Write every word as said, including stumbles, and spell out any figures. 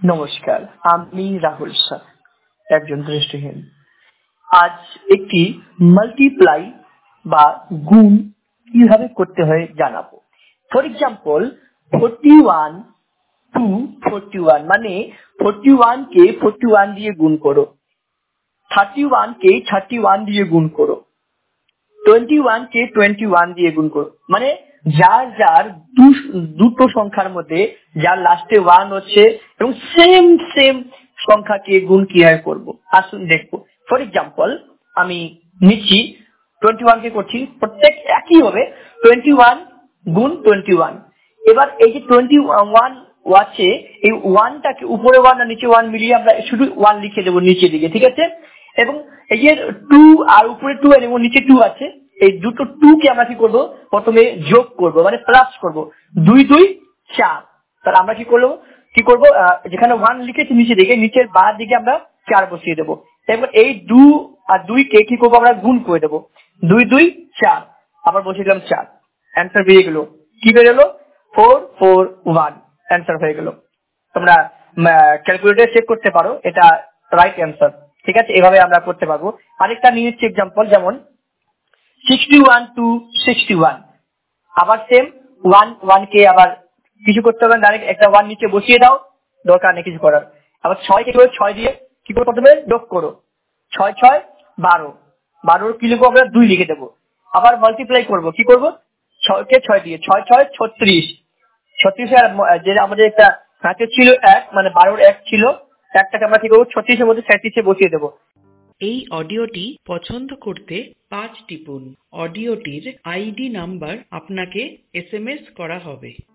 নমস্কার, আমি রাহুল শাহ, একজন দৃষ্টিহীন। আজ একটি মাল্টিপ্লাই বা গুণ কিভাবে করতে হয় জানাবো। For example, forty one to forty one মানে ফোরটি ওয়ান কে ফোরটি ওয়ান দিয়ে গুণ করো, থার্টি ওয়ান কে থার্টি ওয়ান দিয়ে গুণ করো, টোয়েন্টি ওয়ান কে টোয়েন্টি ওয়ান দিয়ে গুণ করো। মানে যার যার দুটো সংখ্যার মধ্যে যার লাস্টে ওয়ান হচ্ছে এবং সেম সেম সংখ্যাকে গুণ কিভাবে করবো আসুন দেখবো। ফর এক্সাম্পল, আমি নিচ্ছি টোয়েন্টি ওয়ান কে করছি, প্রত্যেক একই হবে টোয়েন্টি ওয়ান গুণ টোয়েন্টি ওয়ান। এবার এই যে টোয়েন্টি ওয়ান আছে, এই ওয়ানটাকে উপরে ওয়ান আর নিচে ওয়ান মিলিয়ে আমরা শুধু ওয়ান লিখে দেবো নিচে দিকে, ঠিক আছে। এবং এই যে টু আর উপরে টু এবং নিচে টু আছে, এই দুটো টু কে আমরা কি করবো, প্রথমে যোগ করব মানে প্লাস করব, দুই দুই চার। তাহলে আমরা কি করবো কি করবো যেখানে ওয়ান লিখেছি নিচে দিকে, নিচের বাঁ দিকে আমরা চার বসিয়ে দেবো। এবার এই দু আর দুই কে কি করবো আমরা গুণ করে দেবো, দুই দুই চার, আবার বসিয়ে দিলাম চার, অ্যান্সার বেরিয়ে গেলো। কি বেরোলো? ফোর ফোর ওয়ান, অ্যান্সার হয়ে গেল। তোমরা ক্যালকুলেটর চেক করতে পারো, এটা রাইট অ্যান্সার। ঠিক আছে, এভাবে আমরা করতে পারবো। আরেকটা নিয়ে নিচ্ছি এক্সাম্পল, যেমন sixty one to sixty one, আবার সেম ওয়ান ওয়ান কে আবার কিছু করতে হবে, ডাইরেক্ট একটা ওয়ান নিচে বসিয়ে দাও, দরকার নেই কিছু করার। আবার ছয় কে ছয় দিয়ে কি করে প্রথমে যোগ করো, ছয় ছয় বারো, বারোর কি লিখবো আমরা, দুই লিখে দেবো। আবার মাল্টিপ্লাই করবো, কি করবো, ছয় কে ছয় দিয়ে, ছয় ছয় ছত্রিশ, ছত্রিশের যে আমাদের একটা হাতে ছিল এক, মানে বারোর এক ছিল, একটাকে আমরা কি করবো ছত্রিশের মধ্যে সাঁত্রিশে বসিয়ে দেবো। এই অডিওটি পছন্দ করতে পাঁচ টিপুন। অডিওটির আইডি নাম্বার আপনাকে এস এম এস করা হবে।